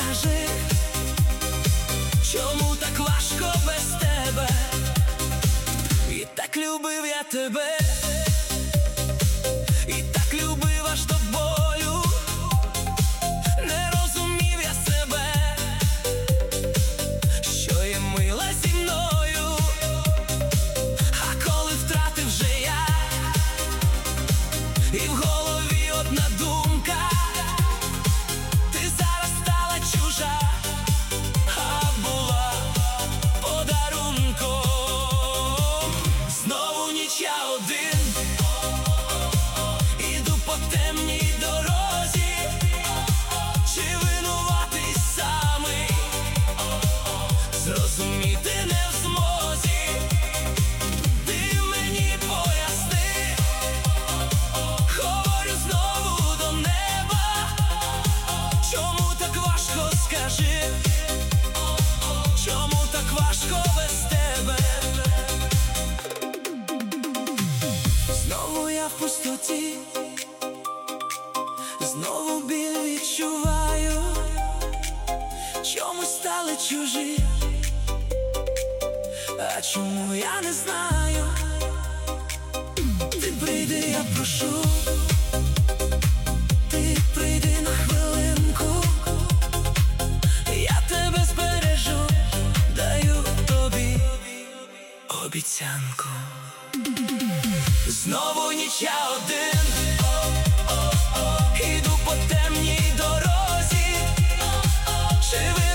скажи, чому так важко без тебе? І так любив я тебе, і так любив аж до болю. Не розумів я себе, що є мила зі мною. А коли втратив вже я, і в голові одна думка: ти зараз стала чужа, а була подарунком. Знову ніч я один, іду по темній дорозі. Чи винуватий самий, зрозуміти не в змозі. Ти мені поясни, говорю знову до неба, чому так важко, скажи, чому так важко без тебе? Знову я в пустоті, знову біль відчуваю. Чому стали чужі, а чому я не знаю. Ти прийди, я прошу, ти прийди на хвилинку. Я тебе збережу, даю тобі обіцянку. Знову ніч я один, іду по темній дорозі. Чи ви